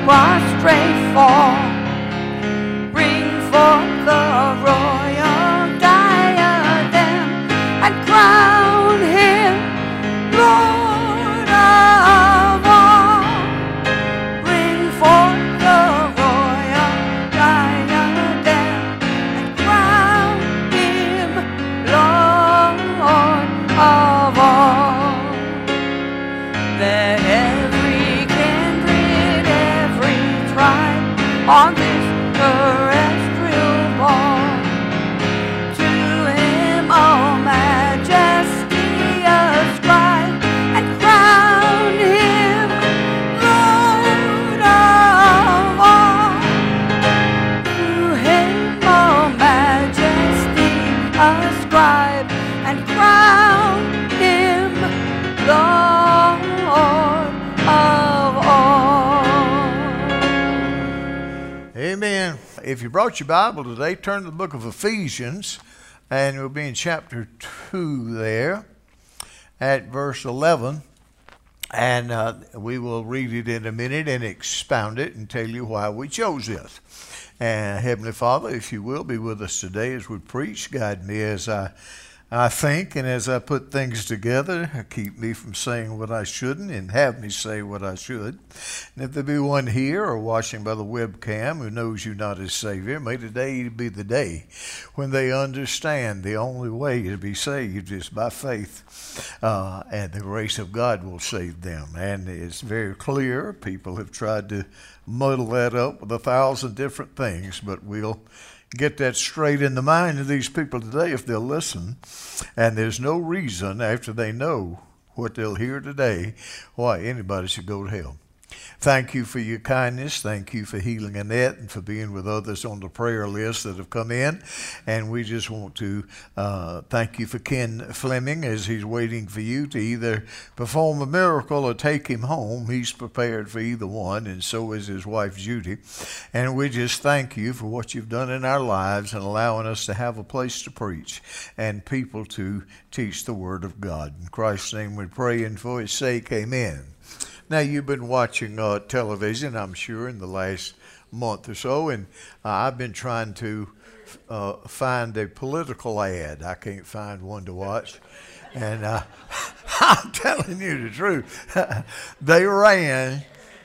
prostrate fall. Bring forth the royal diadem and crown him Lord of all. Bring forth the royal diadem and crown him Lord of all. Let every kindred, every tribe on this terrestrial ball to him all majesty ascribe and crown him Lord of all. To him all majesty ascribe and crown him Lord of all. Amen. If you brought your Bible today, turn to the book of Ephesians, and we'll be in chapter 2 there at verse 11. And we will read it in a minute and expound it and tell you why we chose it. And Heavenly Father, if you will, be with us today as we preach. Guide me as I think and as I put things together. Keep me from saying what I shouldn't and have me say what I should. And if there be one here or watching by the webcam who knows you not as Savior, may today be the day when they understand the only way to be saved is by faith. And the grace of God will save them. And it's very clear. People have tried to muddle that up with 1,000 different things, but we'll get that straight in the mind of these people today if they'll listen. And there's no reason, after they know what they'll hear today, why anybody should go to hell. Thank you for your kindness. Thank you for healing Annette and for being with others on the prayer list that have come in. And we just want to thank you for Ken Fleming as he's waiting for you to either perform a miracle or take him home. He's prepared for either one, and so is his wife Judy. And we just thank you for what you've done in our lives and allowing us to have a place to preach and people to teach the Word of God. In Christ's name we pray, and for His sake, amen. Now, you've been watching television, I'm sure, in the last month or so, and I've been trying to find a political ad. I can't find one to watch. And I'm telling you the truth. They ran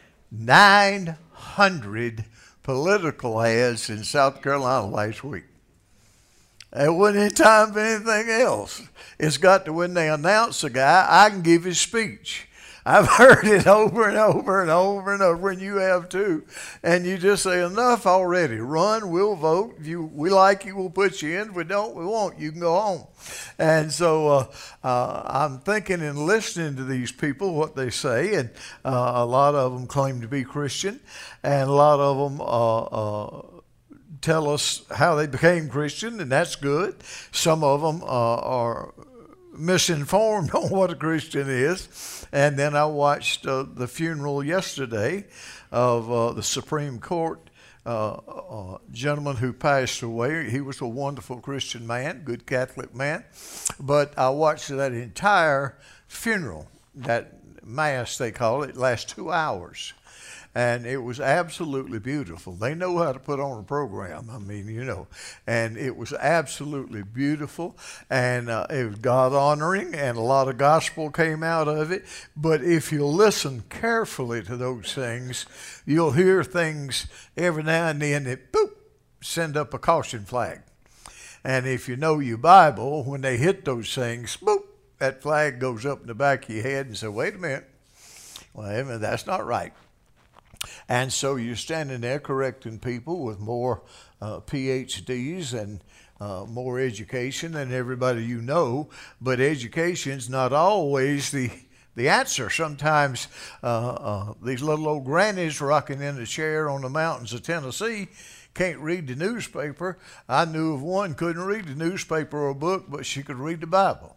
900 political ads in South Carolina last week. There wasn't any time for anything else. It's got to when they announce a guy, I can give his speech. I've heard it over and over and over and over, and you have too. And you just say, enough already. Run, we'll vote. If we like you, we'll put you in. If we don't, we won't. You can go home. And so I'm thinking and listening to these people, what they say, and a lot of them claim to be Christian, and a lot of them tell us how they became Christian, and that's good. Some of them are misinformed on what a Christian is. And then I watched the funeral yesterday of the Supreme Court gentleman who passed away. He was a wonderful Christian man, good Catholic man. But I watched that entire funeral, that mass they call it, last 2 hours. And it was absolutely beautiful. They know how to put on a program. I mean, you know. And it was absolutely beautiful. And it was God-honoring, and a lot of gospel came out of it. But if you listen carefully to those things, you'll hear things every now and then that, boop, send up a caution flag. And if you know your Bible, when they hit those things, boop, that flag goes up in the back of your head and say, wait a minute. Well, that's not right. And so you're standing there correcting people with more PhDs and more education than everybody you know. But education's not always the answer. Sometimes these little old grannies rocking in a chair on the mountains of Tennessee can't read the newspaper. I knew of one couldn't read the newspaper or a book, but she could read the Bible.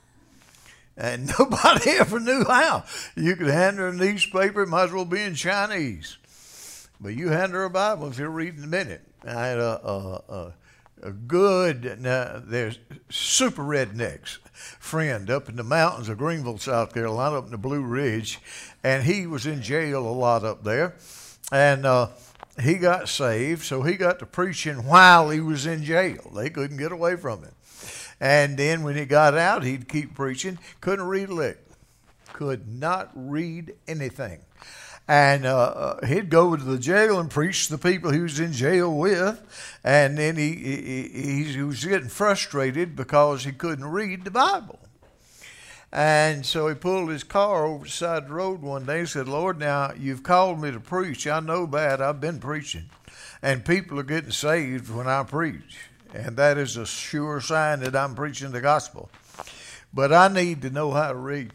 And nobody ever knew how. You could hand her a newspaper, it might as well be in Chinese. But you hand her a Bible if you're reading a minute. I had a good, now there's super rednecks friend up in the mountains of Greenville, South Carolina, up in the Blue Ridge. And he was in jail a lot up there. And he got saved, so he got to preaching while he was in jail. They couldn't get away from him. And then when he got out, he'd keep preaching. Couldn't read a lick. Could not read anything. And he'd go to the jail and preach to the people he was in jail with. And then he was getting frustrated because he couldn't read the Bible. And so he pulled his car over the side of the road one day and said, Lord, now you've called me to preach. I know that. I've been preaching. And people are getting saved when I preach. And that is a sure sign that I'm preaching the gospel. But I need to know how to read.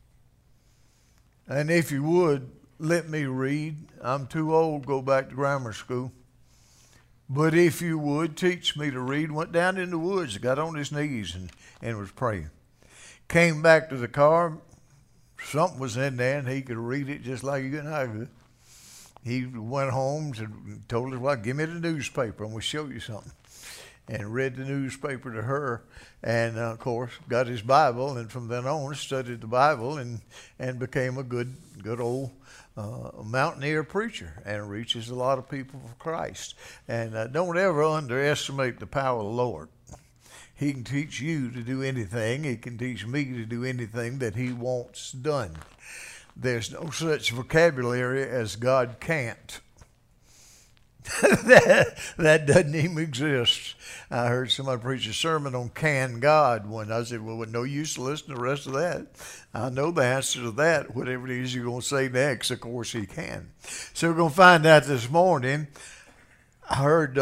And if you would, let me read. I'm too old to go back to grammar school. But if you would, teach me to read. Went down in the woods, got on his knees and was praying. Came back to the car. Something was in there, and he could read it just like you and I could. He went home and told us, well, give me the newspaper. I'm going to show you something. And read the newspaper to her. And, of course, got his Bible. And from then on, studied the Bible and became a good old mountaineer preacher and reaches a lot of people for Christ. And don't ever underestimate the power of the Lord. He can teach you to do anything. He can teach me to do anything that he wants done. There's no such vocabulary as God can't. that doesn't even exist. I heard somebody preach a sermon on can God one. I said, well, no use to listen to the rest of that. I know the answer to that. Whatever it is you're going to say next, of course he can. So we're going to find out this morning. I heard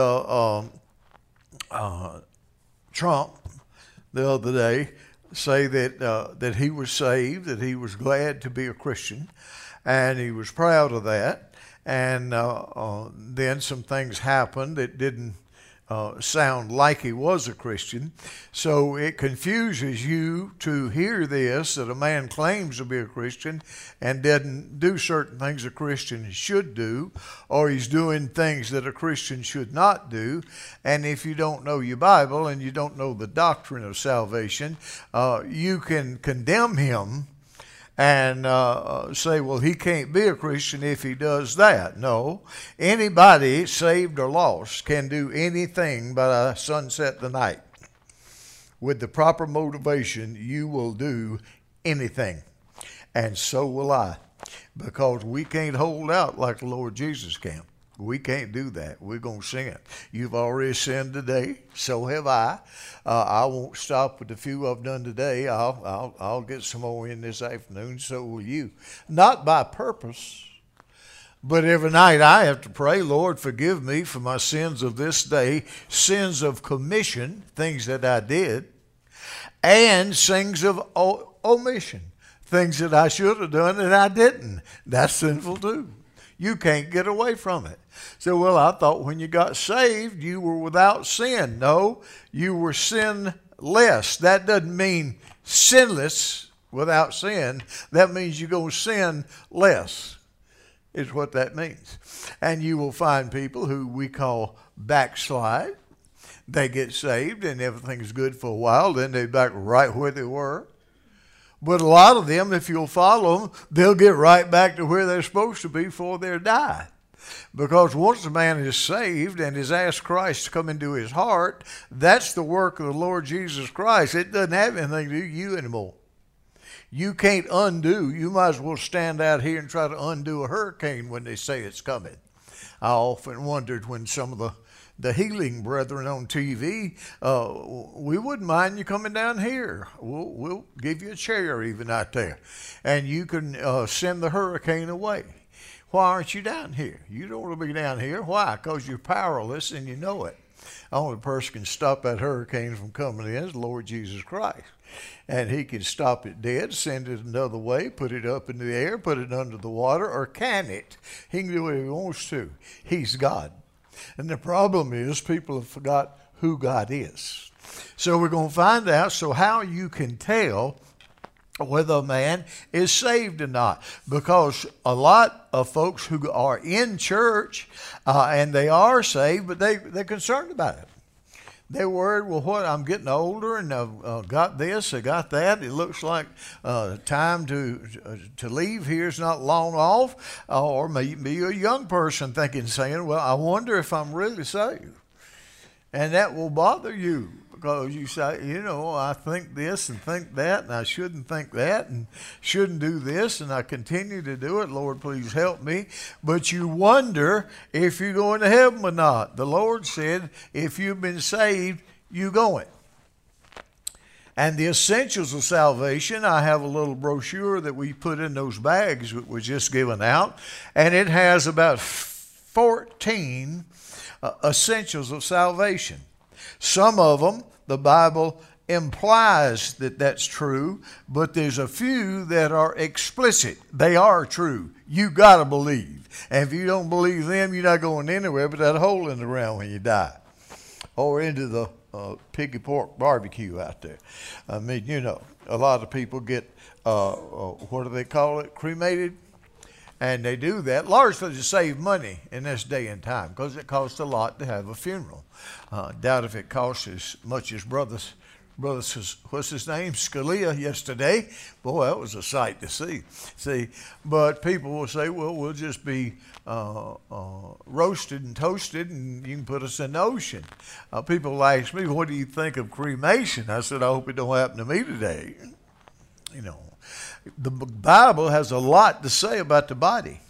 Trump the other day say that he was saved, that he was glad to be a Christian, and he was proud of that. And then some things happened that didn't sound like he was a Christian. So it confuses you to hear this, that a man claims to be a Christian and doesn't do certain things a Christian should do, or he's doing things that a Christian should not do. And if you don't know your Bible and you don't know the doctrine of salvation, you can condemn him and say, well, he can't be a Christian if he does that. No, anybody saved or lost can do anything by sunset the night. With the proper motivation, you will do anything. And so will I, because we can't hold out like the Lord Jesus can. We can't do that. We're going to sin. You've already sinned today. So have I. I won't stop with the few I've done today. I'll get some more in this afternoon. So will you. Not by purpose, but every night I have to pray, Lord, forgive me for my sins of this day, sins of commission, things that I did, and sins of omission, things that I should have done and I didn't. That's sinful too. You can't get away from it. So, well, I thought when you got saved, you were without sin. No, you were sinless. That doesn't mean sinless without sin. That means you're going to sin less, is what that means. And you will find people who we call backslide. They get saved and everything's good for a while. Then they're back right where they were. But a lot of them, if you'll follow them, they'll get right back to where they're supposed to be before they die. Because once a man is saved and has asked Christ to come into his heart, that's the work of the Lord Jesus Christ. It doesn't have anything to do with you anymore. You can't undo. You might as well stand out here and try to undo a hurricane when they say it's coming. I often wondered when some of the healing brethren on TV, we wouldn't mind you coming down here. We'll give you a chair even out there. And you can send the hurricane away. Why aren't you down here? You don't want to be down here. Why? Because you're powerless and you know it. The only person can stop that hurricane from coming in is the Lord Jesus Christ. And he can stop it dead, send it another way, put it up in the air, put it under the water, or can it. He can do what he wants to. He's God. And the problem is people have forgot who God is. So we're going to find out how you can tell whether a man is saved or not. Because a lot of folks who are in church and they are saved, but they're concerned about it. They're worried, well, what? I'm getting older and I've got this, I got that. It looks like time to leave here is not long off. Or maybe a young person saying, well, I wonder if I'm really saved. And that will bother you because you say, I think this and think that, and I shouldn't think that, and shouldn't do this, and I continue to do it. Lord, please help me. But you wonder if you're going to heaven or not. The Lord said, if you've been saved, you're going. And the essentials of salvation, I have a little brochure that we put in those bags that was just given out, and it has about 14 essentials of salvation. Some of them, the Bible implies that that's true, but there's a few that are explicit. They are true. You got to believe. And if you don't believe them, you're not going anywhere but that hole in the ground when you die. Or into the piggy pork barbecue out there. I mean, a lot of people get, what do they call it, cremated? And they do that largely to save money in this day and time because it costs a lot to have a funeral. Doubt if it costs as much as brothers, what's his name, Scalia yesterday. Boy, that was a sight to see. But people will say, well, we'll just be roasted and toasted and you can put us in the ocean. People ask me, what do you think of cremation? I said, I hope it don't happen to me today. The Bible has a lot to say about the body.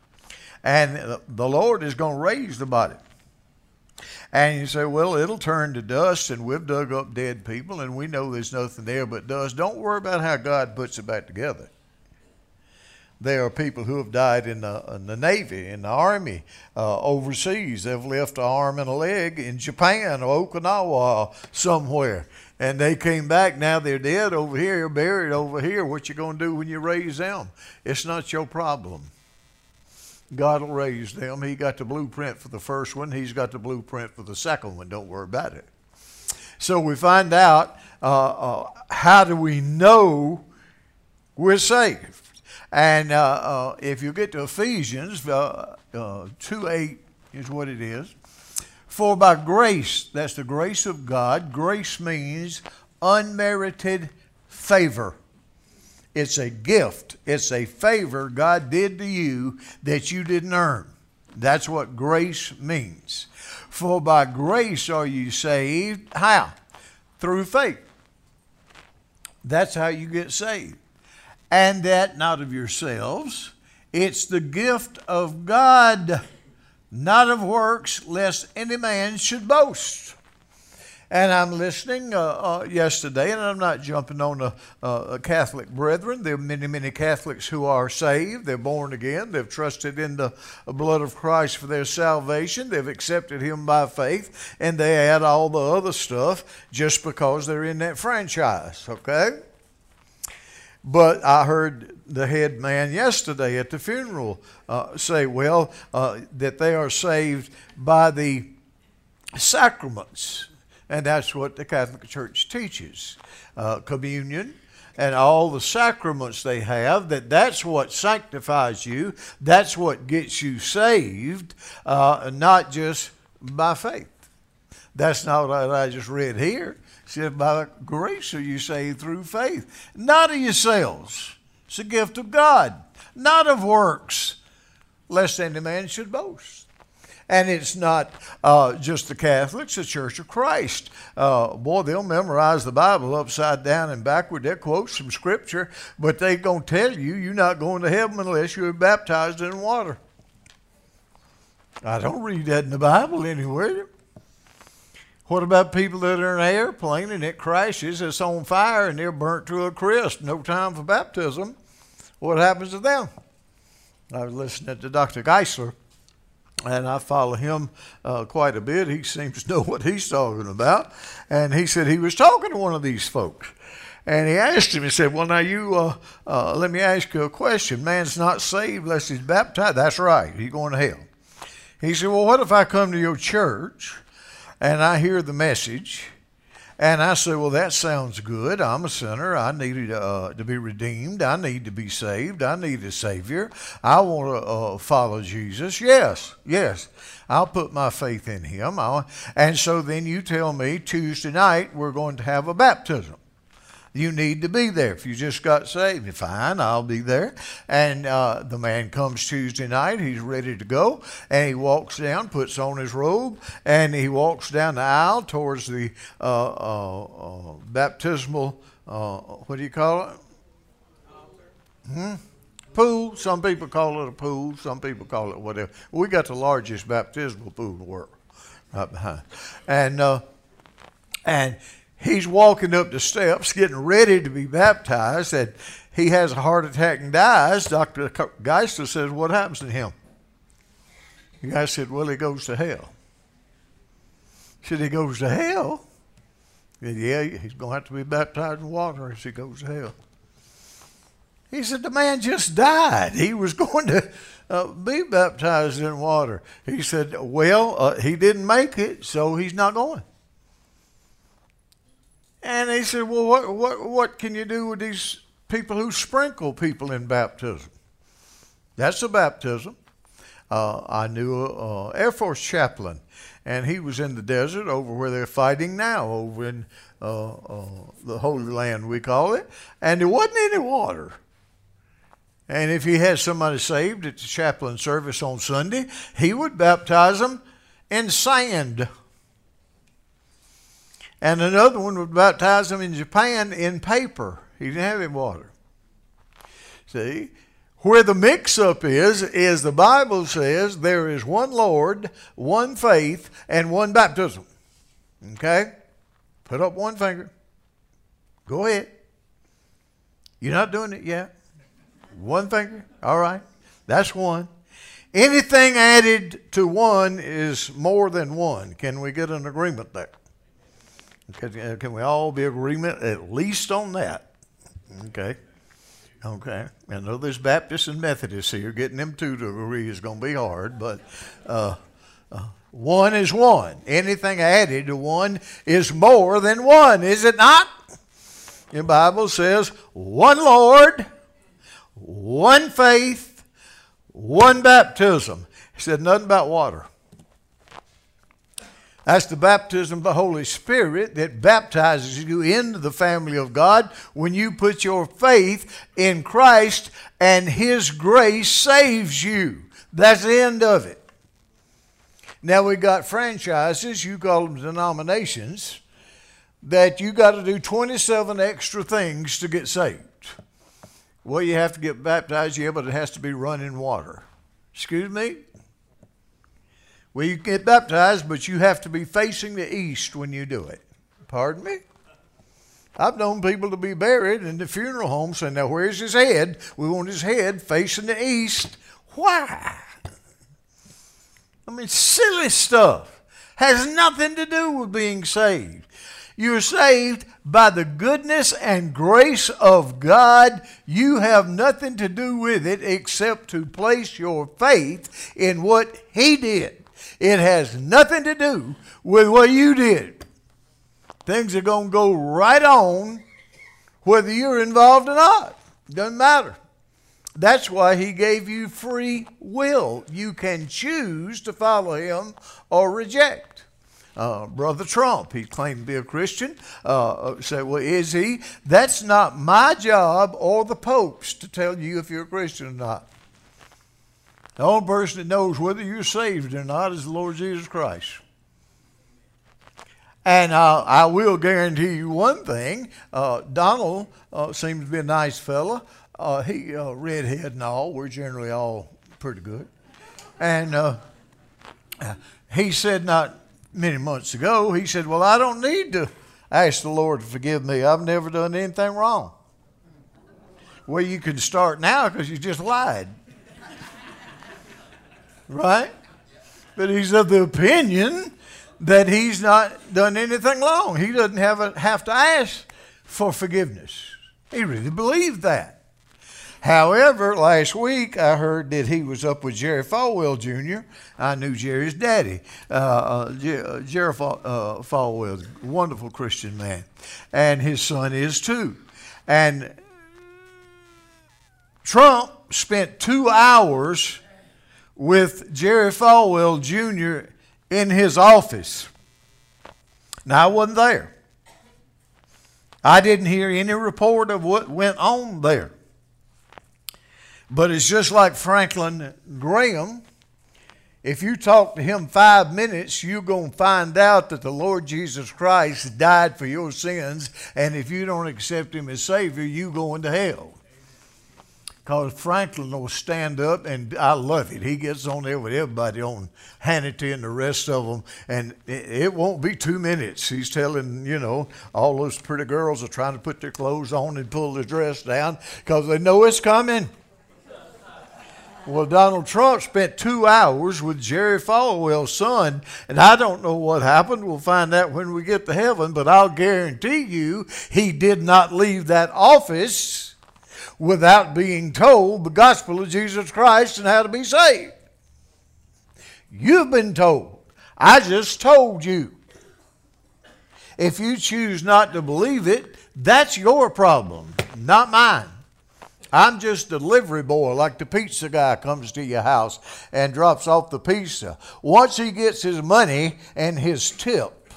And the Lord is going to raise the body. And you say, well, it'll turn to dust, and we've dug up dead people, and we know there's nothing there but dust. Don't worry about how God puts it back together. There are people who have died in the Navy, in the Army, overseas. They've left an arm and a leg in Japan or Okinawa somewhere. And they came back. Now they're dead over here, buried over here. What you going to do when you raise them? It's not your problem. God will raise them. He got the blueprint for the first one. He's got the blueprint for the second one. Don't worry about it. So we find out how do we know we're saved? And if you get to Ephesians 2:8 is what it is. For by grace, that's the grace of God. Grace means unmerited favor. It's a gift. It's a favor God did to you that you didn't earn. That's what grace means. For by grace are you saved. How? Through faith. That's how you get saved. And that not of yourselves. It's the gift of God, not of works, lest any man should boast. And I'm listening yesterday, and I'm not jumping on the Catholic brethren. There are many, many Catholics who are saved. They're born again. They've trusted in the blood of Christ for their salvation. They've accepted Him by faith, and they add all the other stuff just because they're in that franchise, okay? But I heard the head man yesterday at the funeral say, that they are saved by the sacraments. And that's what the Catholic Church teaches. Communion and all the sacraments they have, that's what sanctifies you. That's what gets you saved, not just by faith. That's not what I just read here. It said, by grace are you saved through faith, not of yourselves. It's a gift of God, not of works, lest any man should boast. And it's not just the Catholics, the Church of Christ. They'll memorize the Bible upside down and backward. They'll quote some scripture, but they're going to tell you you're not going to heaven unless you're baptized in water. I don't read that in the Bible anywhere. What about people that are in an airplane and it crashes, it's on fire, and they're burnt to a crisp, no time for baptism? What happens to them? I was listening to Dr. Geisler, and I follow him quite a bit. He seems to know what he's talking about. And he said he was talking to one of these folks. And he asked him, he said, well, now you, let me ask you a question. Man's not saved unless he's baptized. That's right. He's going to hell. He said, well, what if I come to your church and I hear the message And I said, well, that sounds good. I'm a sinner. I need to be redeemed. I need to be saved. I need a Savior. I want to follow Jesus. Yes, yes. I'll put my faith in Him. And so then you tell me Tuesday night we're going to have a baptism. You need to be there. If you just got saved, fine, I'll be there. And the man comes Tuesday night. He's ready to go. And he walks down, puts on his robe, and he walks down the aisle towards the baptismal, what do you call it? Pool. Some people call it a pool. Some people call it whatever. We got the largest baptismal pool in the world right behind. And he's walking up the steps, getting ready to be baptized, and he has a heart attack and dies. Dr. Geisler says, what happens to him? The guy said, well, he goes to hell. He said, he goes to hell? He said, yeah, he's going to have to be baptized in water as he goes to hell. He said, the man just died. He was going to be baptized in water. He said, well, he didn't make it, so he's not going. And he said, well, what can you do with these people who sprinkle people in baptism? That's a baptism. I knew an Air Force chaplain, and he was in the desert over where they're fighting now, over in the Holy Land, we call it, and there wasn't any water. And if he had somebody saved at the chaplain service on Sunday, he would baptize them in sand. And another one would baptize them in Japan in paper. He didn't have any water. See? Where the mix-up is the Bible says there is one Lord, one faith, and one baptism. Okay? Put up one finger. Go ahead. You're not doing it yet? One finger? All right. That's one. Anything added to one is more than one. Can we get an agreement there? Can we all be in agreement at least on that? Okay. Okay. I know there's Baptists and Methodists here. Getting them two to agree is going to be hard, but one is one. Anything added to one is more than one, is it not? The Bible says one Lord, one faith, one baptism. It said nothing about water. That's the baptism of the Holy Spirit that baptizes you into the family of God when you put your faith in Christ and His grace saves you. That's the end of it. Now we got franchises, you call them denominations, that you got to do 27 extra things to get saved. Well, you have to get baptized, yeah, but it has to be running water. Excuse me? Well, you get baptized, but you have to be facing the east when you do it. Pardon me? I've known people to be buried in the funeral home saying, now where's his head? We want his head facing the east. Why? I mean, silly stuff. Has nothing to do with being saved. You're saved by the goodness and grace of God. You have nothing to do with it except to place your faith in what He did. It has nothing to do with what you did. Things are going to go right on whether you're involved or not. Doesn't matter. That's why He gave you free will. You can choose to follow Him or reject. Brother Trump, he claimed to be a Christian. Say, well, is he? That's not my job or the Pope's to tell you if you're a Christian or not. The only person that knows whether you're saved or not is the Lord Jesus Christ. And I will guarantee you one thing. Donald seems to be a nice fella. He redhead and all. We're generally all pretty good. And he said not many months ago, he said, well, I don't need to ask the Lord to forgive me. I've never done anything wrong. Well, you can start now because you just lied. Right? But he's of the opinion that he's not done anything wrong. He doesn't have to ask for forgiveness. He really believed that. However, last week I heard that he was up with Jerry Falwell Jr. I knew Jerry's daddy. Jerry Falwell, wonderful Christian man. And his son is too. And Trump spent 2 hours with Jerry Falwell Jr. in his office. Now, I wasn't there. I didn't hear any report of what went on there. But it's just like Franklin Graham. If you talk to him 5 minutes, you're going to find out that the Lord Jesus Christ died for your sins. And if you don't accept him as Savior, you're going to hell. Because Franklin will stand up, and I love it. He gets on there with everybody on Hannity and the rest of them, and it won't be 2 minutes. He's telling, all those pretty girls are trying to put their clothes on and pull their dress down because they know it's coming. Well, Donald Trump spent 2 hours with Jerry Falwell's son, and I don't know what happened. We'll find out when we get to heaven, but I'll guarantee you he did not leave that office without being told the gospel of Jesus Christ and how to be saved. You've been told. I just told you. If you choose not to believe it, that's your problem, not mine. I'm just a delivery boy, like the pizza guy comes to your house and drops off the pizza. Once he gets his money and his tip,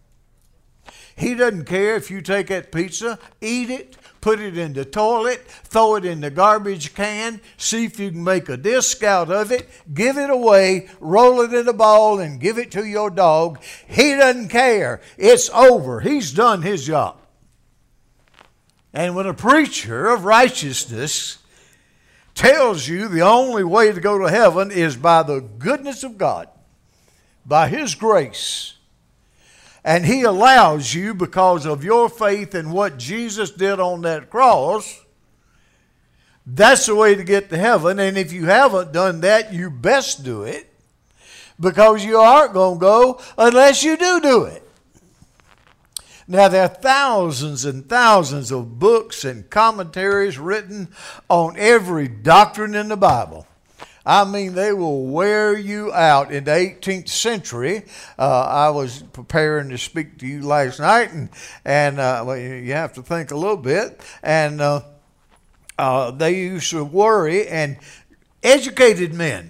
he doesn't care if you take that pizza, eat it, put it in the toilet, throw it in the garbage can, see if you can make a disc out of it, give it away, roll it in a ball, and give it to your dog. He doesn't care. It's over. He's done his job. And when a preacher of righteousness tells you the only way to go to heaven is by the goodness of God, by his grace, and he allows you because of your faith in what Jesus did on that cross, that's the way to get to heaven. And if you haven't done that, you best do it, because you aren't going to go unless you do it. Now, there are thousands and thousands of books and commentaries written on every doctrine in the Bible. I mean, they will wear you out. In the 18th century, I was preparing to speak to you last night, and well, you have to think a little bit. And they used to worry, and educated men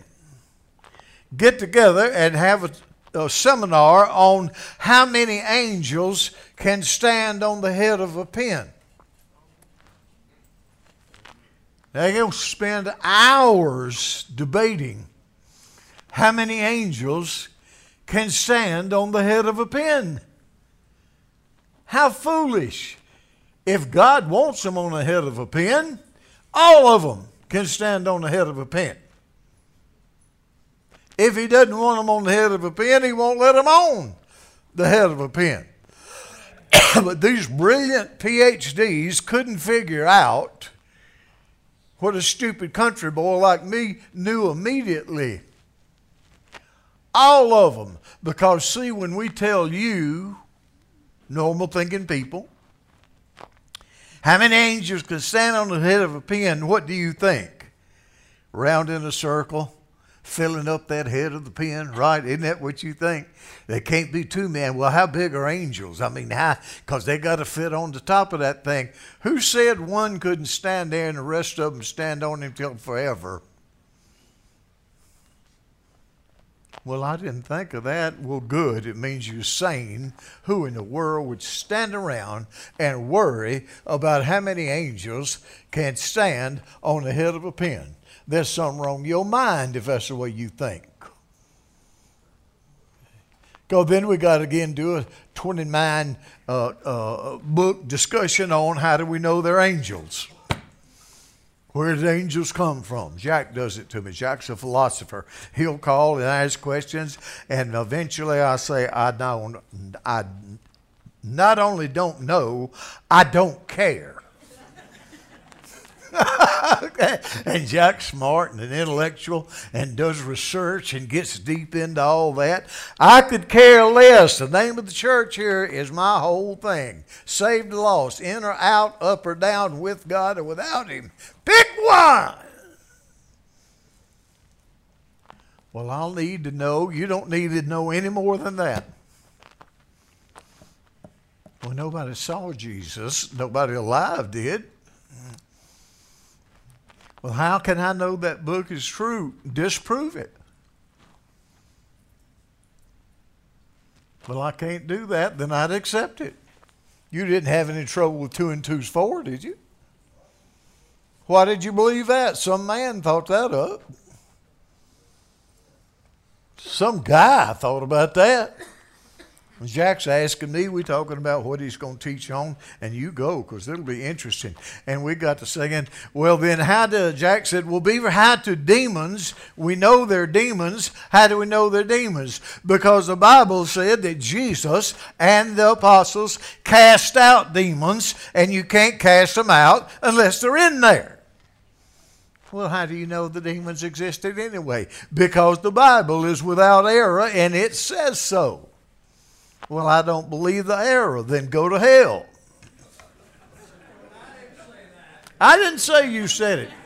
get together and have a seminar on how many angels can stand on the head of a pin. They're going to spend hours debating how many angels can stand on the head of a pin. How foolish. If God wants them on the head of a pin, all of them can stand on the head of a pin. If he doesn't want them on the head of a pin, he won't let them on the head of a pin. But these brilliant PhDs couldn't figure out what a stupid country boy like me knew immediately. All of them. Because, see, when we tell you, normal thinking people, how many angels can stand on the head of a pin, what do you think? Round in a circle, filling up that head of the pin, right? Isn't that what you think? There can't be two men. Well, how big are angels? I mean, because they got to fit on the top of that thing. Who said one couldn't stand there and the rest of them stand on him till forever? Well, I didn't think of that. Well, good. It means you're sane. Who in the world would stand around and worry about how many angels can stand on the head of a pin? There's something wrong with your mind if that's the way you think. Because then we got to again do a 29 book discussion on how do we know they're angels. Where did angels come from? Jack does it to me. Jack's a philosopher. He'll call and ask questions, and eventually I say, I not only don't know, I don't care. Okay. And Jack's smart and an intellectual and does research and gets deep into all that. I could care less. The name of the church here is my whole thing. Saved or lost, in or out, up or down, with God or without Him. Pick one. Well, I'll need to know. You don't need to know any more than that. Well, nobody saw Jesus. Nobody alive did. Well, how can I know that book is true? Disprove it. Well, I can't do that. Then I'd accept it. You didn't have any trouble with 2 and 2's 4, did you? Why did you believe that? Some man thought that up. Some guy thought about that. Jack's asking me, we're talking about what he's going to teach on, and you go, because it'll be interesting. And we got to saying, well, then Jack said, well, Beaver, how do demons, we know they're demons, how do we know they're demons? Because the Bible said that Jesus and the apostles cast out demons, and you can't cast them out unless they're in there. Well, how do you know the demons existed anyway? Because the Bible is without error, and it says so. Well, I don't believe the error. Then go to hell. I didn't say you said it.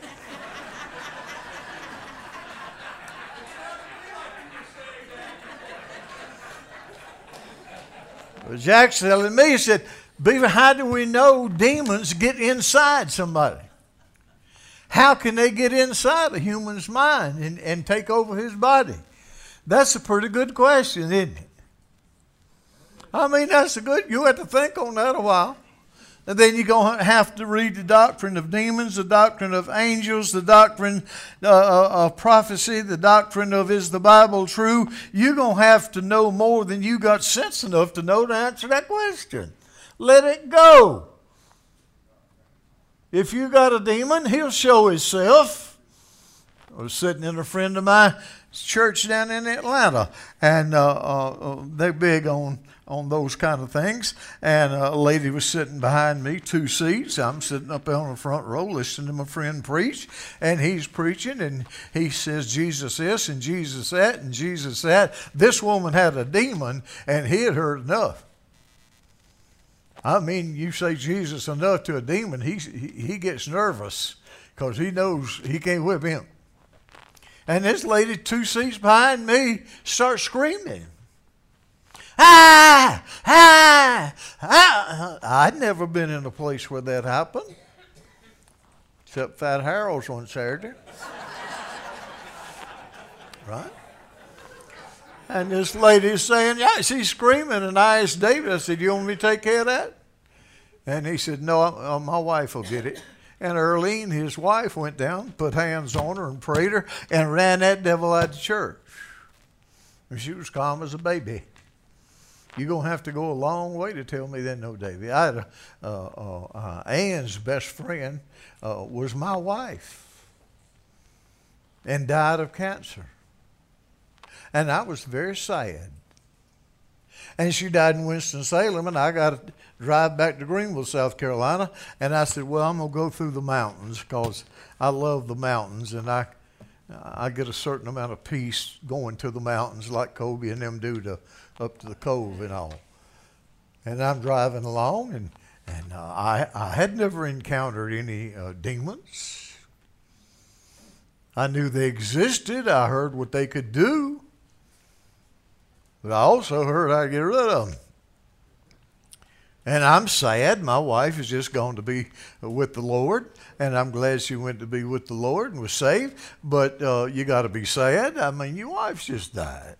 Well, Jack's telling me, he said, Beaver, how do we know demons get inside somebody? How can they get inside a human's mind and take over his body? That's a pretty good question, isn't it? I mean, that's a good, you have to think on that a while. And then you're going to have to read the doctrine of demons, the doctrine of angels, the doctrine of prophecy, the doctrine of is the Bible true. You're going to have to know more than you got sense enough to know to answer that question. Let it go. If you got a demon, he'll show himself. I was sitting in a friend of my church down in Atlanta, and they're big on those kind of things. And a lady was sitting behind me, 2 seats. I'm sitting up on the front row listening to my friend preach, and he's preaching, and he says Jesus this and Jesus that and Jesus that. This woman had a demon, and he had heard enough. I mean, you say Jesus enough to a demon, he gets nervous because he knows he can't whip him. And this lady 2 seats behind me starts screaming. Ah! Ah! Ah! I'd never been in a place where that happened. Except Fat Harold's one Saturday. Right? And this lady's saying, yeah, she's screaming. And I asked David, I said, you want me to take care of that? And he said, no, my wife will get it. And Earlene, his wife, went down, put hands on her and prayed her, and ran that devil out of church. And she was calm as a baby. You're going to have to go a long way to tell me that, no, Davy. I had Ann's best friend was my wife and died of cancer. And I was very sad. And she died in Winston-Salem, and I got to drive back to Greenville, South Carolina. And I said, well, I'm going to go through the mountains because I love the mountains, and I get a certain amount of peace going to the mountains like Kobe and them do up to the cove and all. And I'm driving along, and I had never encountered any demons. I knew they existed. I heard what they could do. But I also heard how to get rid of them. And I'm sad. My wife is just going to be with the Lord, and I'm glad she went to be with the Lord and was saved. But you got to be sad. I mean, your wife's just died.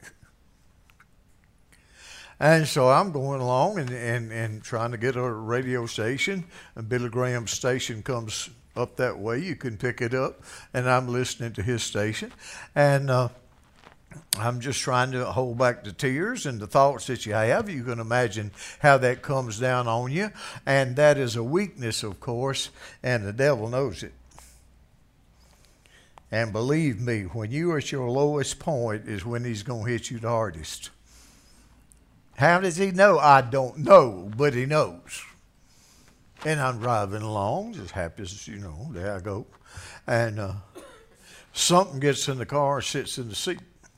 And so I'm going along and trying to get a radio station. And Billy Graham's station comes up that way. You can pick it up. And I'm listening to his station. And I'm just trying to hold back the tears and the thoughts that you have. You can imagine how that comes down on you. And that is a weakness, of course, and the devil knows it. And believe me, when you're at your lowest point is when he's going to hit you the hardest. How does he know? I don't know, but he knows. And I'm driving along, as happy as, there I go. And something gets in the car, sits in the seat.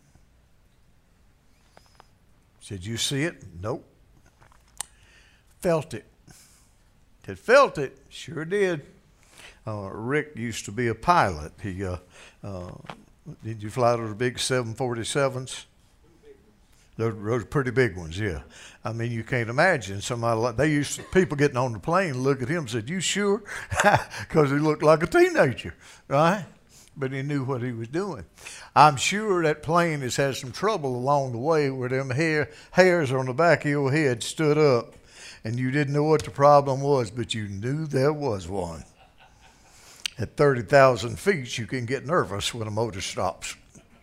Said, you see it? Nope. Felt it. Said, felt it? Sure did. Rick used to be a pilot. He did you fly those big 747s? Those pretty big ones, yeah. I mean, you can't imagine somebody like people getting on the plane look at him and said, you sure? Because he looked like a teenager, right? But he knew what he was doing. I'm sure that plane has had some trouble along the way where them hairs on the back of your head stood up and you didn't know what the problem was, but you knew there was one. At 30,000 feet, you can get nervous when a motor stops.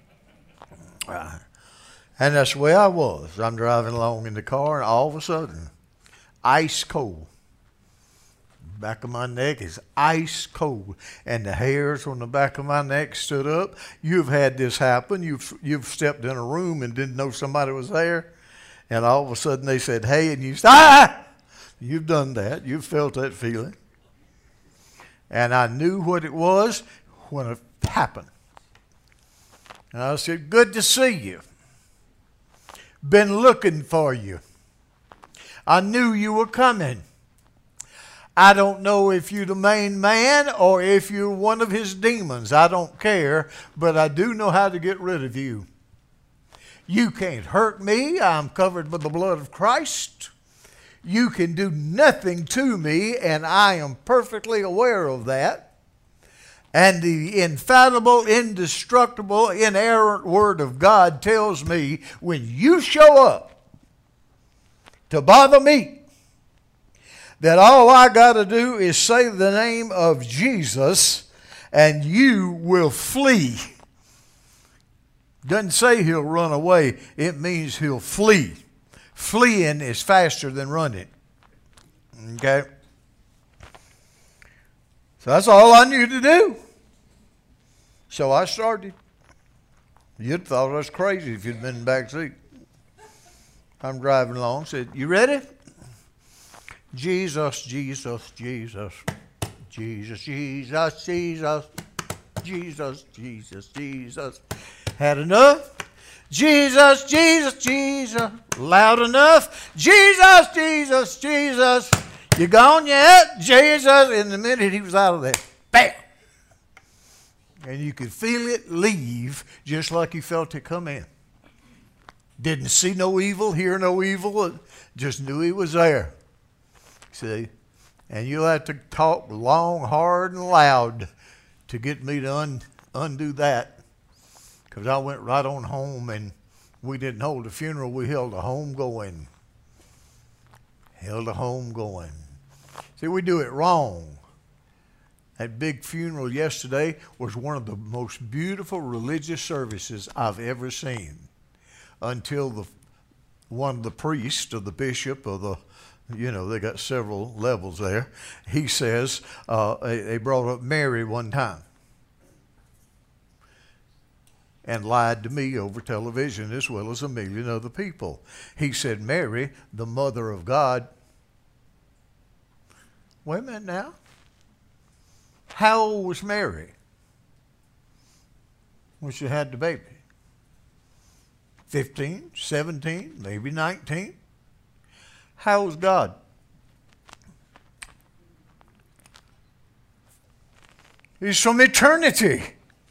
And that's the way I was. I'm driving along in the car, and all of a sudden, ice cold. Back of my neck is ice cold, and the hairs on the back of my neck stood up. You've had this happen. You've stepped in a room and didn't know somebody was there, and all of a sudden they said, hey, and you said, ah! You've done that. You've felt that feeling. And I knew what it was when it happened. And I said, good to see you. Been looking for you. I knew you were coming. I don't know if you're the main man or if you're one of his demons. I don't care, but I do know how to get rid of you. You can't hurt me. I'm covered with the blood of Christ. You can do nothing to me, and I am perfectly aware of that. And the infallible, indestructible, inerrant Word of God tells me when you show up to bother me, that all I got to do is say the name of Jesus and you will flee. Doesn't say he'll run away. It means he'll flee. Fleeing is faster than running. Okay? So that's all I knew to do. So I started. You'd thought I was crazy if you'd been in the back seat. I'm driving along. Said, you ready? Jesus, Jesus, Jesus. Jesus, Jesus, Jesus. Jesus, Jesus, Jesus. Had enough? Jesus, Jesus, Jesus. Loud enough? Jesus, Jesus, Jesus. You gone yet? Jesus. In the minute he was out of there, bam! And you could feel it leave just like you felt it come in. Didn't see no evil, hear no evil, just knew he was there. See? And you'll have to talk long, hard, and loud to get me to undo that. Because I went right on home, and we didn't hold a funeral. We held a homegoing. Held a homegoing. See, we do it wrong. That big funeral yesterday was one of the most beautiful religious services I've ever seen. Until one of the priests or the bishop or the, they got several levels there. He says, they brought up Mary one time. And lied to me over television as well as a million other people. He said, Mary, the mother of God. Wait a minute now. How old was Mary when she had the baby? 15, 17, maybe 19. How old's God? He's from eternity.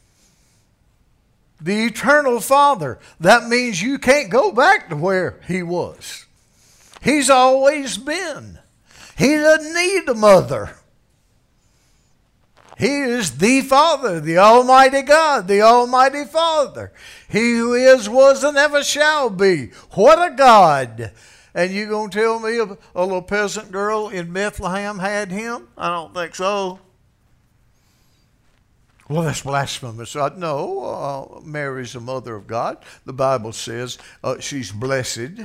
The eternal Father. That means you can't go back to where he was. He's always been. He doesn't need a mother. He is the Father, the Almighty God, the Almighty Father. He who is, was, and ever shall be. What a God. And you going to tell me a little peasant girl in Bethlehem had him? I don't think so. Well, that's blasphemous. No, Mary's the mother of God. The Bible says she's blessed.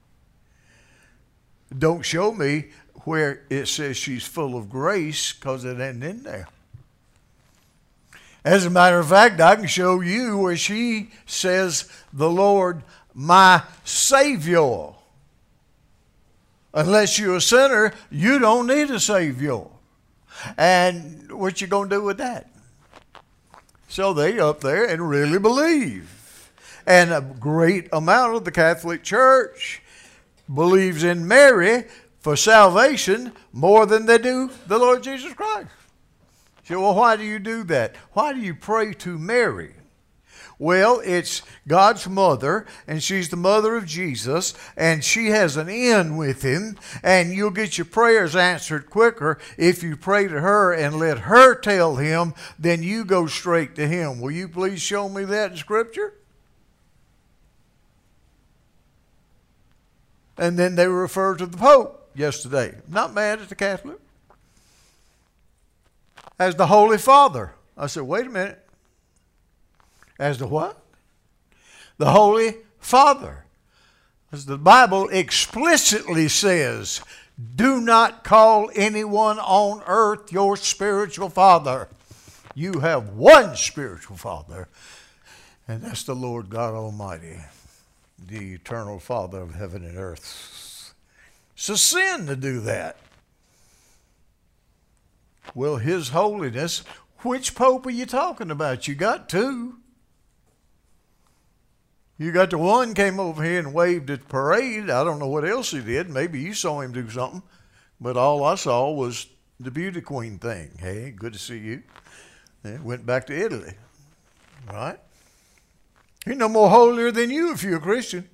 Don't show me where it says she's full of grace, because it ain't in there. As a matter of fact, I can show you where she says, the Lord, my Savior. Unless you're a sinner, you don't need a Savior. And what you going to do with that? So they up there and really believe. And a great amount of the Catholic Church believes in Mary for salvation more than they do the Lord Jesus Christ. So, well, why do you do that? Why do you pray to Mary? Well, it's God's mother, and she's the mother of Jesus, and she has an in with him, and you'll get your prayers answered quicker if you pray to her and let her tell him, then you go straight to him. Will you please show me that in Scripture? And then they refer to the Pope yesterday. Not mad at the Catholic. As the Holy Father. I said, wait a minute. As the what? The Holy Father. As the Bible explicitly says, do not call anyone on earth your spiritual father. You have one spiritual Father, and that's the Lord God Almighty, the eternal Father of heaven and earth. It's a sin to do that. Well, His Holiness, which Pope are you talking about? You got two. You got the one came over here and waved at the parade. I don't know what else he did. Maybe you saw him do something. But all I saw was the beauty queen thing. Hey, good to see you. And went back to Italy. Right? He's no more holier than you if you're a Christian.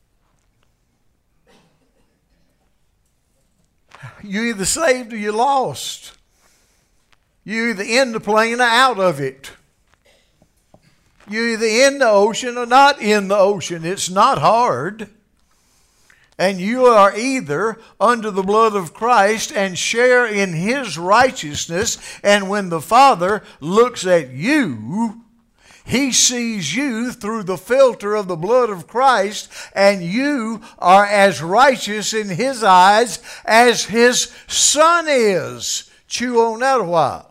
You're either saved or you're lost. You're either in the plane or out of it. You're either in the ocean or not in the ocean. It's not hard. And you are either under the blood of Christ and share in His righteousness. And when the Father looks at you, He sees you through the filter of the blood of Christ, and you are as righteous in His eyes as His Son is. Chew on that a while.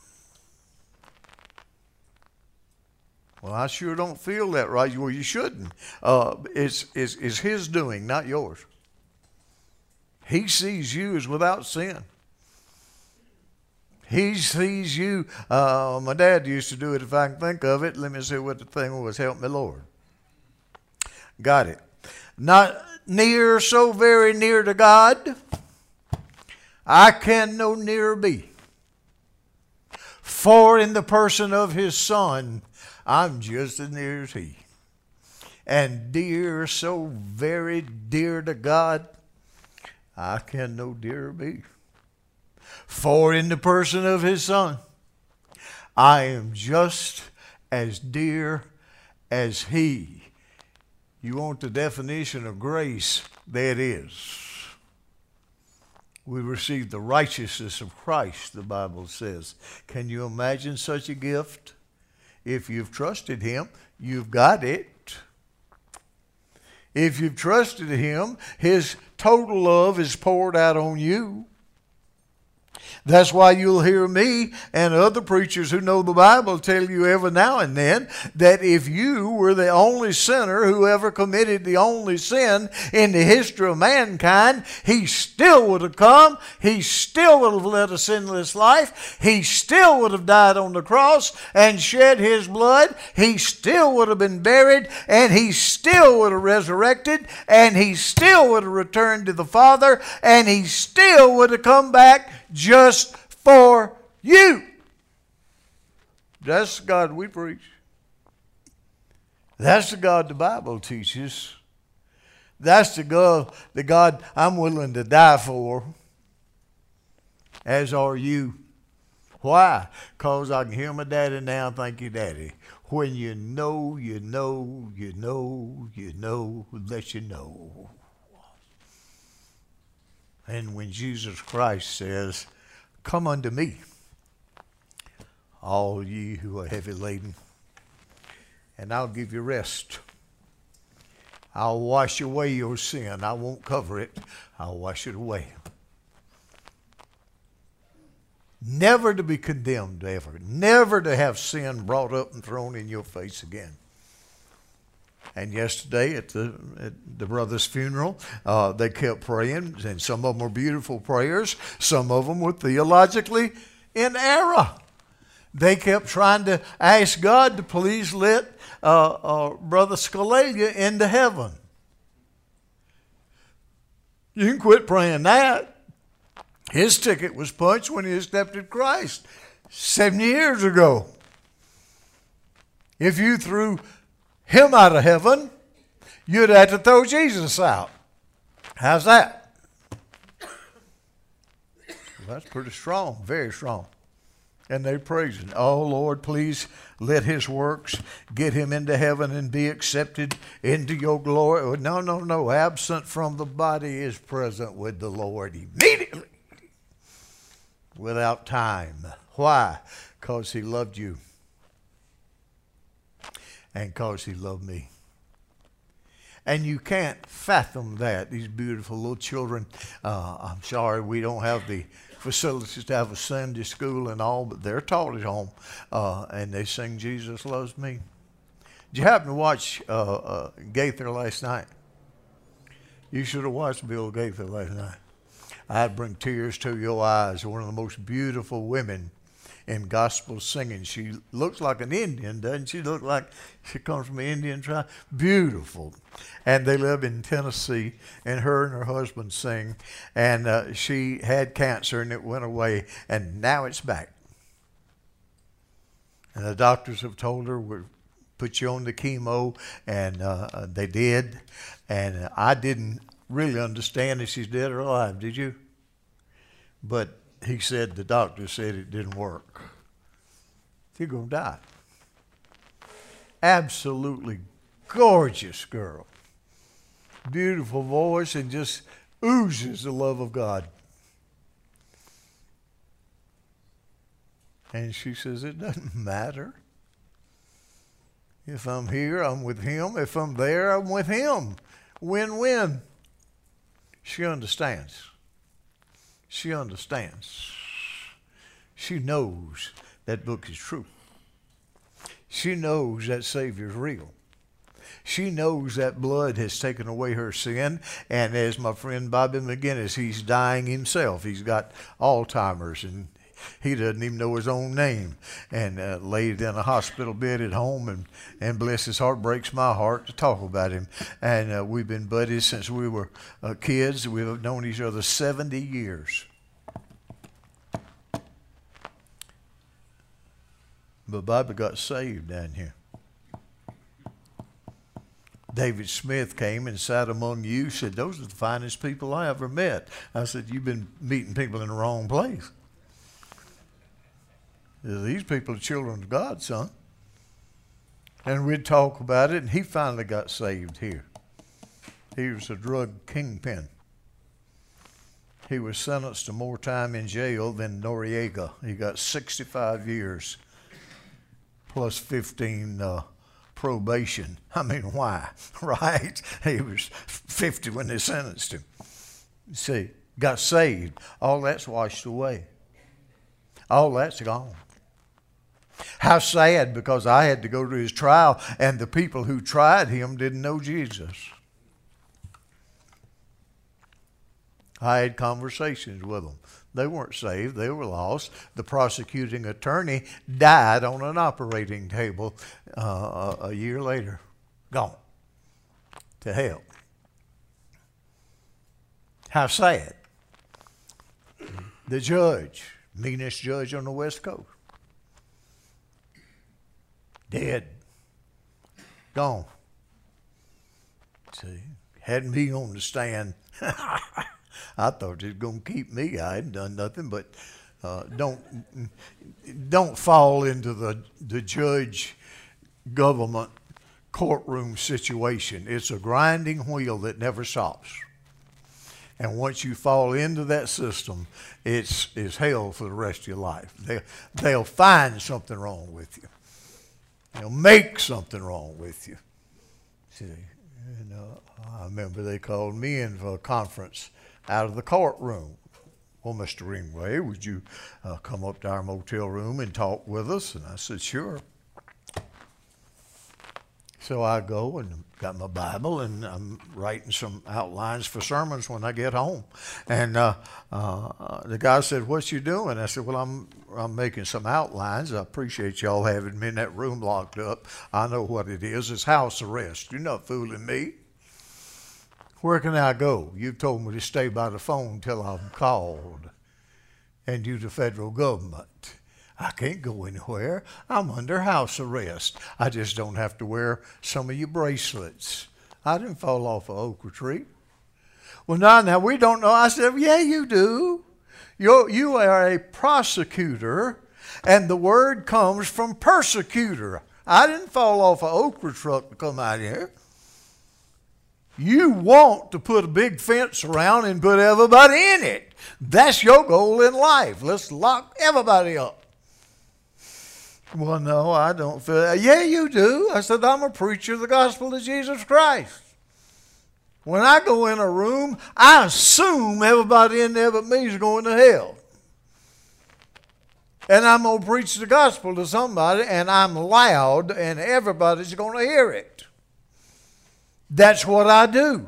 Well, I sure don't feel that right. Well, you shouldn't. It's His doing, not yours. He sees you as without sin. He sees you. My dad used to do it if I can think of it. Let me see what the thing was. Help me, Lord. Got it. Not near, so very near to God, I can no nearer be. For in the person of His Son, I'm just as near as He. And dear, so very dear to God, I can no dearer be. For in the person of His Son, I am just as dear as He. You want the definition of grace? There it is. We receive the righteousness of Christ, the Bible says. Can you imagine such a gift? If you've trusted Him, you've got it. If you've trusted Him, His total love is poured out on you. That's why you'll hear me and other preachers who know the Bible tell you every now and then that if you were the only sinner who ever committed the only sin in the history of mankind, He still would have come. He still would have led a sinless life. He still would have died on the cross and shed His blood. He still would have been buried, and He still would have resurrected, and He still would have returned to the Father, and He still would have come back just for you. That's the God we preach. That's the God the Bible teaches. That's the God I'm willing to die for, as are you. Why? Because I can hear my daddy now, thank you, Daddy. When you know, you know, you know, you know, that you know. And when Jesus Christ says, come unto me, all ye who are heavy laden, and I'll give you rest. I'll wash away your sin. I won't cover it. I'll wash it away. Never to be condemned ever. Never to have sin brought up and thrown in your face again. And yesterday at the brother's funeral, they kept praying, and some of them were beautiful prayers. Some of them were theologically in error. They kept trying to ask God to please let Brother Scalalia into heaven. You can quit praying that. His ticket was punched when he accepted Christ 70 years ago. If you threw him out of heaven, you'd have to throw Jesus out. How's that? Well, that's pretty strong, very strong. And they praise him. Oh, Lord, please let his works get him into heaven and be accepted into your glory. No, no, no. Absent from the body is present with the Lord immediately, without time. Why? Because he loved you. And because he loved me. And you can't fathom that. These beautiful little children. I'm sorry we don't have the facilities to have a Sunday school and all, but they're taught at home, and they sing Jesus Loves Me. Did you happen to watch Gaither last night? You should have watched Bill Gaither last night. I'd bring tears to your eyes. One of the most beautiful women in gospel singing. She looks like an Indian, doesn't she? Look like she comes from an Indian tribe. Beautiful. And they live in Tennessee, and her and her husband sing. And she had cancer, and it went away, and now it's back. And the doctors have told her, we'll put you on the chemo, and they did. And I didn't really understand if she's dead or alive, did you? But he said, the doctor said it didn't work. You're going to die. Absolutely gorgeous girl. Beautiful voice and just oozes the love of God. And she says, it doesn't matter. If I'm here, I'm with him. If I'm there, I'm with him. Win-win. She understands. She understands. She knows that book is true. She knows that Savior's real. She knows that blood has taken away her sin. And as my friend Bobby McGinnis, he's dying himself. He's got Alzheimer's, and he doesn't even know his own name. And laid in a hospital bed at home, and bless his heart, breaks my heart to talk about him. And we've been buddies since we were kids. We've known each other 70 years. But Bobby got saved down here. David Smith came and sat among you, said, those are the finest people I ever met. I said, you've been meeting people in the wrong place. These people are children of God, son. And we'd talk about it, and he finally got saved here. He was a drug kingpin. He was sentenced to more time in jail than Noriega. He got 65 years plus 15 probation. I mean, why? Right? He was 50 when they sentenced him. See, got saved. All that's washed away. All that's gone. How sad, because I had to go to his trial, and the people who tried him didn't know Jesus. I had conversations with them. They weren't saved. They were lost. The prosecuting attorney died on an operating table a year later. Gone to hell. How sad. The judge, meanest judge on the West Coast, dead. Gone. See, had me on the stand. I thought it was going to keep me. I hadn't done nothing, but don't fall into the judge government courtroom situation. It's a grinding wheel that never stops. And once you fall into that system, it's hell for the rest of your life. They'll find something wrong with you. They'll make something wrong with you. See, I remember they called me in for a conference out of the courtroom. Well, Mr. Ringway, would you come up to our motel room and talk with us? And I said, sure. So I go and got my Bible, and I'm writing some outlines for sermons when I get home. And the guy said, "What you doing?" I said, "Well, I'm making some outlines. I appreciate y'all having me in that room locked up. I know what it is. It's house arrest. You're not fooling me. Where can I go? You've told me to stay by the phone till I'm called, and you the federal government. I can't go anywhere. I'm under house arrest. I just don't have to wear some of your bracelets. I didn't fall off an okra tree." "Well, now we don't know." I said, "Yeah, you do. You are a prosecutor, and the word comes from persecutor. I didn't fall off an okra truck to come out here. You want to put a big fence around and put everybody in it. That's your goal in life. Let's lock everybody up." "Well, no, I don't feel that." "Yeah, you do." I said, "I'm a preacher of the gospel of Jesus Christ. When I go in a room, I assume everybody in there but me is going to hell. And I'm going to preach the gospel to somebody, and I'm loud, and everybody's going to hear it. That's what I do."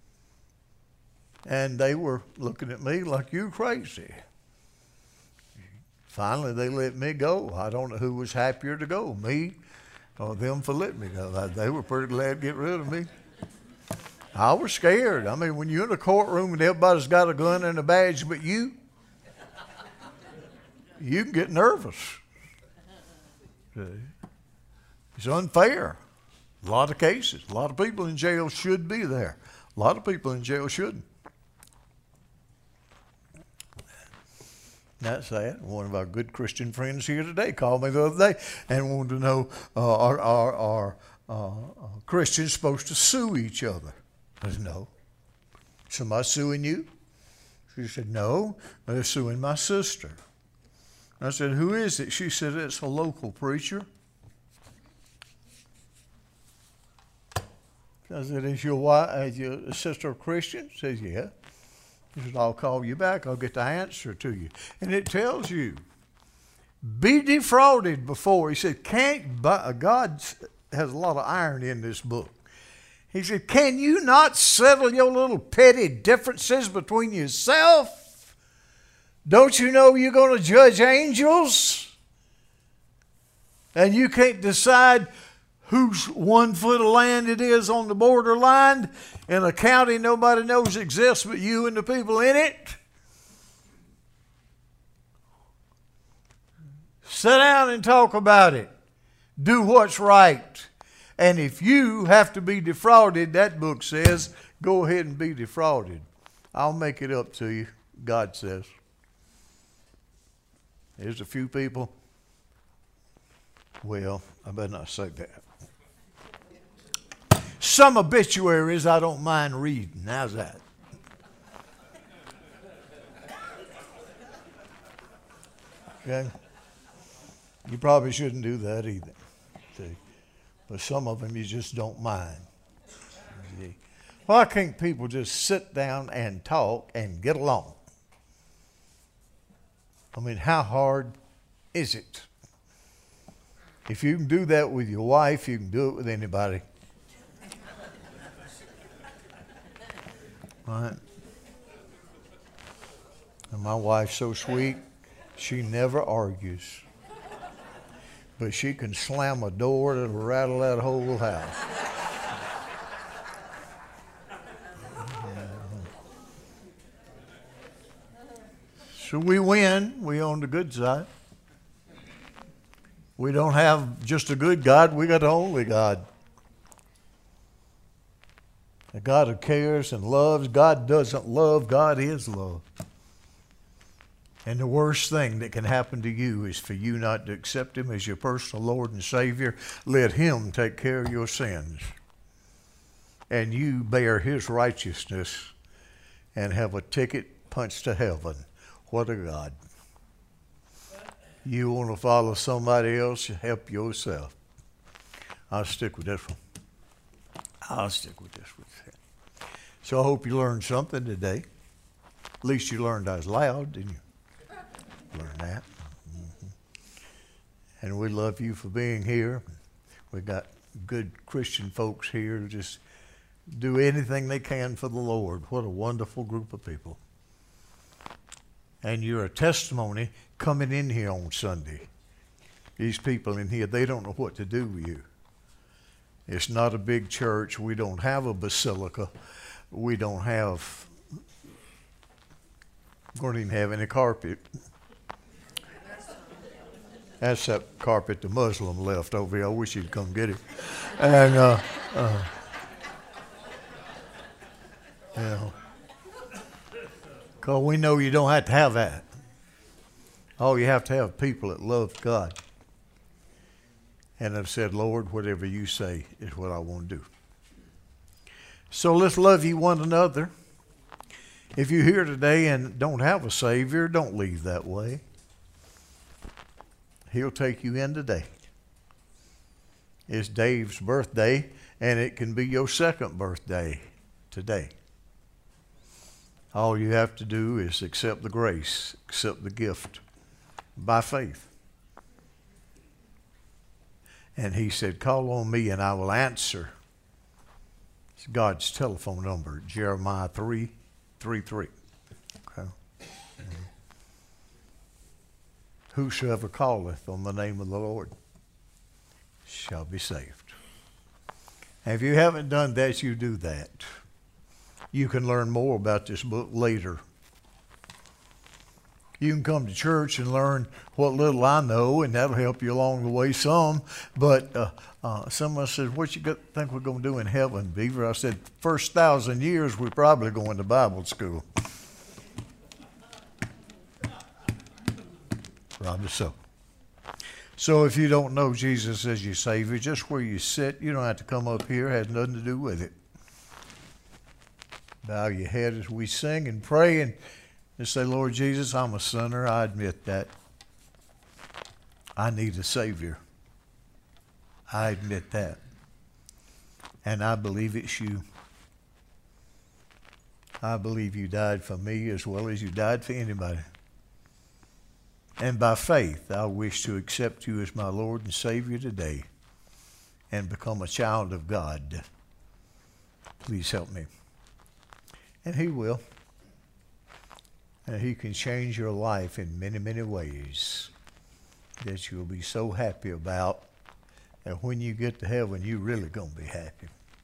And they were looking at me like, "You crazy." Finally, they let me go. I don't know who was happier to go, me or them for letting me go. They were pretty glad to get rid of me. I was scared. I mean, when you're in a courtroom and everybody's got a gun and a badge but you can get nervous. It's unfair. A lot of cases. A lot of people in jail should be there. A lot of people in jail shouldn't. That's that. One of our good Christian friends here today called me the other day and wanted to know, are Christians supposed to sue each other? I said, "No." "Somebody suing you?" She said, "No, they're suing my sister." I said, "Who is it?" She said, "It's a local preacher." I said, "Is your wife, your sister a Christian?" She says, "Yeah." He said, "I'll call you back. I'll get the answer to you." And it tells you, be defrauded before. He said, God has a lot of iron in this book. He said, can you not settle your little petty differences between yourself? Don't you know you're going to judge angels? And you can't decide whose 1 foot of land it is on the borderline in a county nobody knows exists but you and the people in it? Sit down and talk about it. Do what's right. And if you have to be defrauded, that book says, go ahead and be defrauded. I'll make it up to you, God says. There's a few people. Well, I better not say that. Some obituaries I don't mind reading. How's that? Okay? You probably shouldn't do that either. See? But some of them you just don't mind. See? Why can't people just sit down and talk and get along? I mean, how hard is it? If you can do that with your wife, you can do it with anybody. Right? And my wife's so sweet, she never argues. But she can slam a door that'll rattle that whole house. So we win. We on the good side. We don't have just a good God. We got the only God. A God who cares and loves. God doesn't love. God is love. And the worst thing that can happen to you is for you not to accept Him as your personal Lord and Savior. Let Him take care of your sins. And you bear His righteousness and have a ticket punched to heaven. What a God. You want to follow somebody else, help yourself. I'll stick with this one. So I hope you learned something today. At least you learned I was loud, didn't you? Learned that. Mm-hmm. And we love you for being here. We got good Christian folks here just do anything they can for the Lord. What a wonderful group of people. And you're a testimony coming in here on Sunday. These people in here, they don't know what to do with you. It's not a big church. We don't have a basilica. We don't even have any carpet. That's that carpet the Muslim left over here. I wish you'd come get it. And, you know, because we know you don't have to have that. All you have to have people that love God and have said, Lord, whatever you say is what I want to do. So let's love you one another. If you're here today and don't have a Savior, don't leave that way. He'll take you in today. It's Dave's birthday, and it can be your second birthday today. All you have to do is accept the grace, accept the gift by faith. And he said, call on me and I will answer. It's God's telephone number, Jeremiah 3:33. Okay. Whosoever calleth on the name of the Lord shall be saved. And if you haven't done that, you do that. You can learn more about this book later. You can come to church and learn what little I know, and that'll help you along the way some. But someone said, what you think we're going to do in heaven, Beaver? I said, first 1,000 years, we're probably going to Bible school. Probably so. So if you don't know Jesus as your Savior, just where you sit, you don't have to come up here. It has nothing to do with it. Bow your head as we sing and pray and say, Lord Jesus, I'm a sinner. I admit that. I need a Savior. I admit that. And I believe it's you. I believe you died for me as well as you died for anybody. And by faith, I wish to accept you as my Lord and Savior today and become a child of God. Please help me. And he will. And he can change your life in many, many ways that you'll be so happy about that when you get to heaven, you're really going to be happy.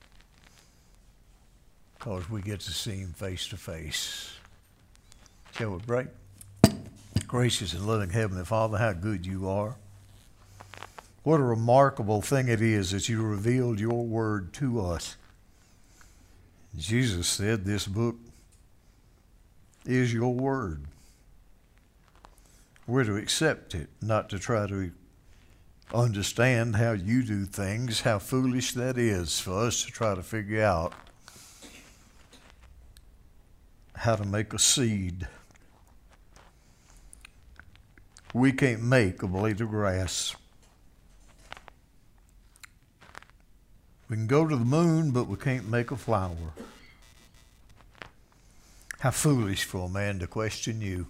Because we get to see him face to face. Shall we break? Gracious and loving Heavenly Father, how good you are. What a remarkable thing it is that you revealed your word to us. Jesus said this book is your word. We're to accept it, not to try to understand how you do things, how foolish that is for us to try to figure out how to make a seed. We can't make a blade of grass. We can go to the moon, but we can't make a flower. How foolish for a man to question you.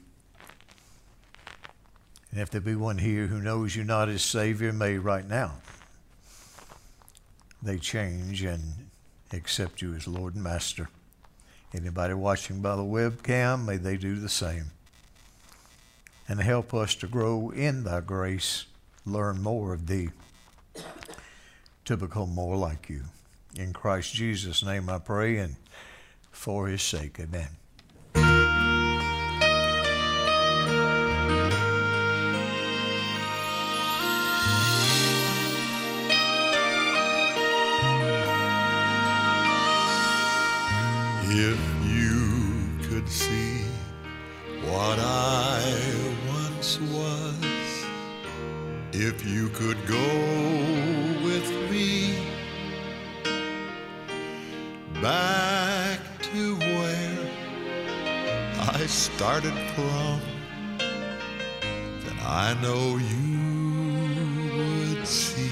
And if there be one here who knows you're not his Savior, may right now they change and accept you as Lord and Master. Anybody watching by the webcam, may they do the same. And help us to grow in thy grace, learn more of thee, to become more like you. In Christ Jesus' name I pray, and for his sake, amen. If you could see what I once was, if you could go with me back to where I started from, then I know you would see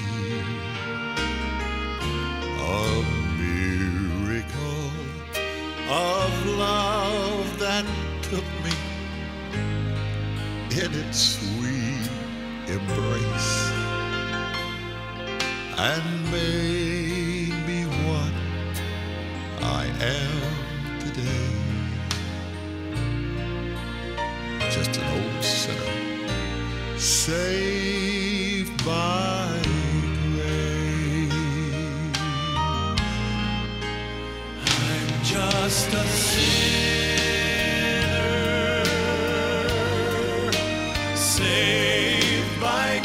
a miracle of love that took me in its sweet embrace. and made me what I am today. Just an old sinner saved by grace. I'm just a sinner saved by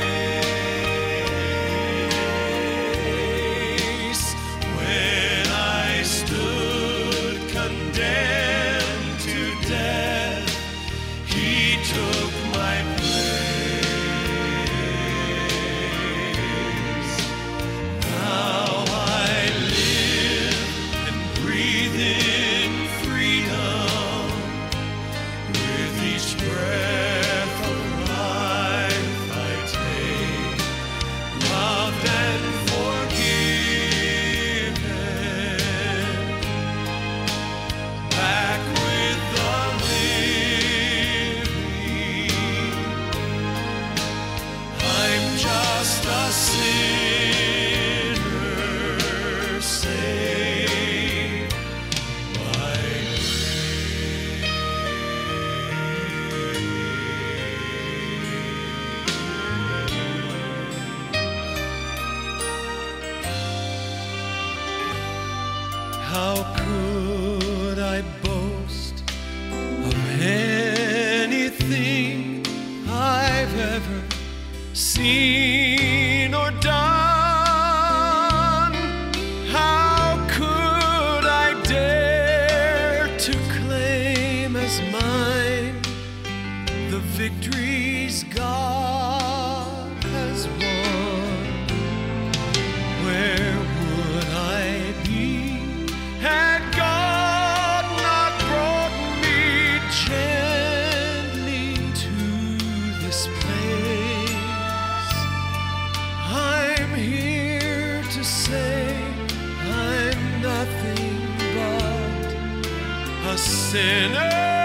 grace. When I stood condemned to death, He took my place. Now I live and breathe in freedom. With each breath of life I take, loved and forgiven, back with the living. I'm just a sinner saved by How could I boast of anything I've ever seen or done? How could I dare to claim as mine the victories God has won? Where would I be had God not brought me gently to this place? I'm here to say I'm nothing but a sinner